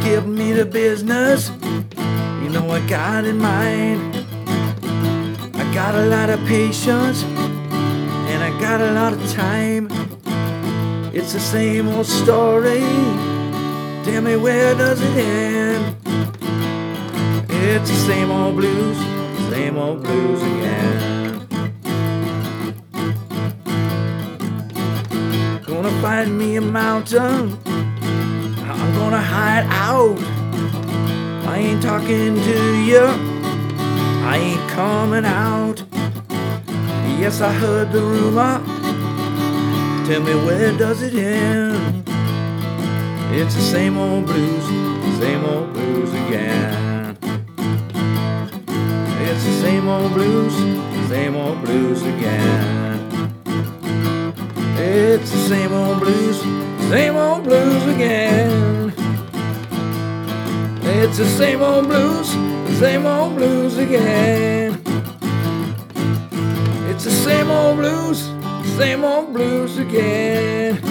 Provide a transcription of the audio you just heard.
give me the business. You know I got in mind. I got a lot of patience and I got a lot of time. It's the same old story. Tell me, where does it end? It's the same old blues again. Gonna find me a mountain, I'm gonna hide out. I ain't talking to you, I ain't coming out. Yes, I heard the rumor. Tell me, where does it end? It's the same old blues again. It's the same old blues again. It's the same old blues again. It's the same old blues again. It's the same old blues again.